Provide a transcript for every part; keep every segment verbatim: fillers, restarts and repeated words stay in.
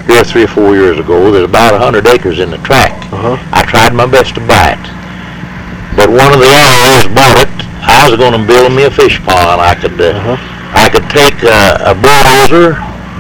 here three or four years ago. There's about a hundred acres in the tract. Uh-huh. I tried my best to buy it, but one of the owners bought it. I was going to build me a fish pond. I could, uh, Uh-huh. I could take a, a bulldozer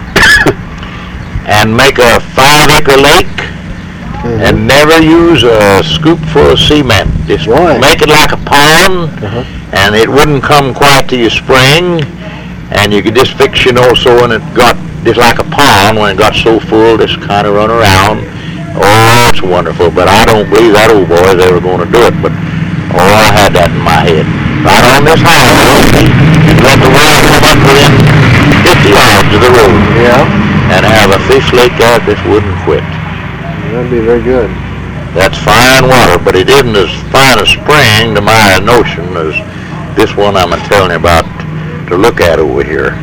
and make a five-acre lake. Mm-hmm. And never use a scoop full of cement. Just Why? make it like a pond, Uh-huh. and it wouldn't come quite to your spring, and you could just fix, you know, so when it got just like a pond, when it got so full, just kind of run around. Oh, it's wonderful, but I don't believe that old boy is ever going to do it, but oh, I had that in my head. Right on this highway, you let the water come up within fifty yards of the road, Yeah. and have a fish lake there that just wouldn't quit. That'd be very good. That's fine water, but it isn't as fine a spring to my notion as this one I'm telling you about to look at over here.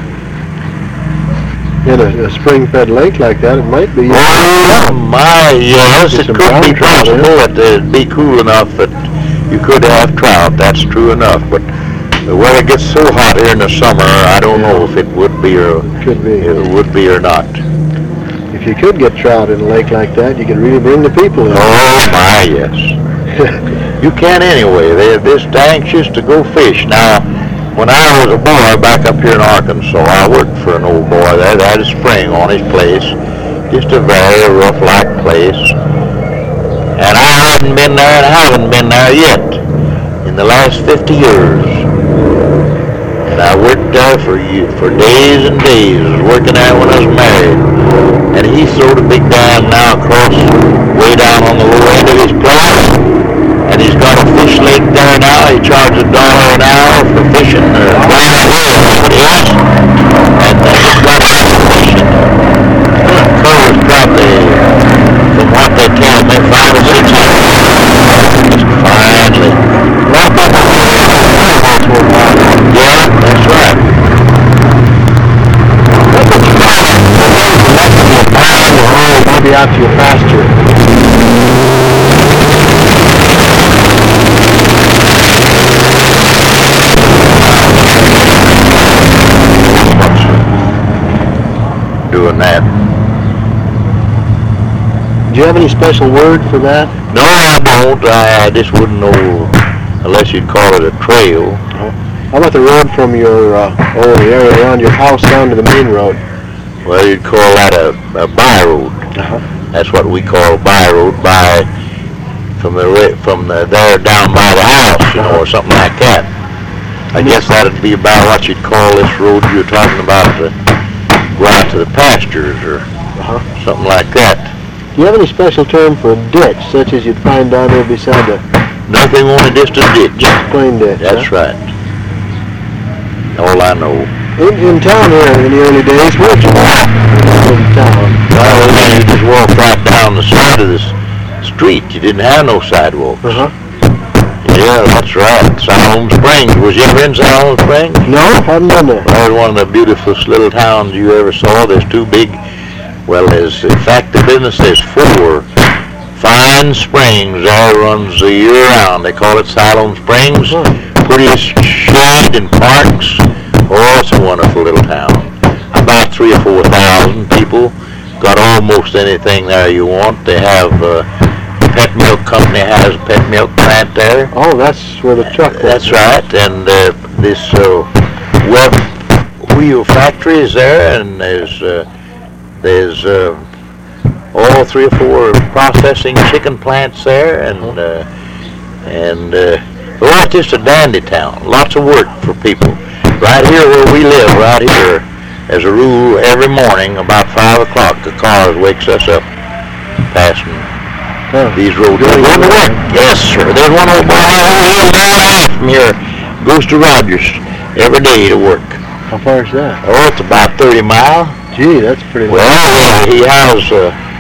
In a, a spring-fed lake like that, it might be. Oh my, yes, Get it some could brown be trout in it. possible that it'd be cool enough that you could have trout. That's true enough, but the weather gets so hot here in the summer, I don't know if it would be or Could be. it would be or not. If you could get trout in a lake like that, you could really bring the people in. Oh my, yes. You can anyway. They're just anxious to go fish. Now, when I was a boy back up here in Arkansas, I worked for an old boy there that had a spring on his place. Just a very rough-like place. And I hadn't been there and haven't been there yet in the last fifty years. And I worked there for ye- for days and days. I was working there when I was married. And he throwed a big dam now across way down on the low end of his place. And he's got a fish lake there now. He charges a dollar an hour for fishing, or whatever it is. And uh, he's got a lot of fishing. Covers probably, from what they tell me, five or six hours. Just finally. Yeah, that's right. Maybe out to your pasture. Doing that. Do you have any special word for that? No, I don't. I just wouldn't know unless you'd call it a trail. How about the road from your, uh, oh, the area around your house down to the main road? Well, you'd call that a, a by road. Uh-huh. That's what we call a by road, by from the re- from the there down by the house, you know, or something like that. I guess that'd be about what you'd call this road you're talking about, to go out to the pastures or Uh-huh. something like that. Do you have any special term for a ditch, such as you'd find down there beside the Nothing only just a ditch. plain ditch? That's huh? right. All I know. In, in town here in the early days, where'd you walk in town? Well, then you just walked right down the side of this street. You didn't have no sidewalks. Uh-huh. Yeah, that's right. Siloam Springs. Was you ever in Siloam Springs? No, haven't been there. Well, it's one of the beautifulest little towns you ever saw. There's two big, well, there's, in fact, the business, there's four fine springs there, runs the year round. They call it Siloam Springs. Huh. Prettiest shade and parks. Oh, it's a wonderful little town. About three or four thousand people. Got almost anything there you want. They have, uh, Pet Milk Company has a pet milk plant there. Oh, that's where the truck was. That's right, and uh, this uh, web wheel factory is there, and there's uh, there's uh, all three or four processing chicken plants there, and uh, and uh, well, it's just a dandy town. Lots of work for people. Right here where we live, right here, as a rule, every morning about five o'clock, the cars wakes us up, passing Huh. these roads. Really Going to good. work. Yes, sir. There's one old boy over here a mile and a half from here. Goes to Rogers every day to work. How far is that? Oh, it's about thirty mile. Gee, that's pretty Well, long. he has uh,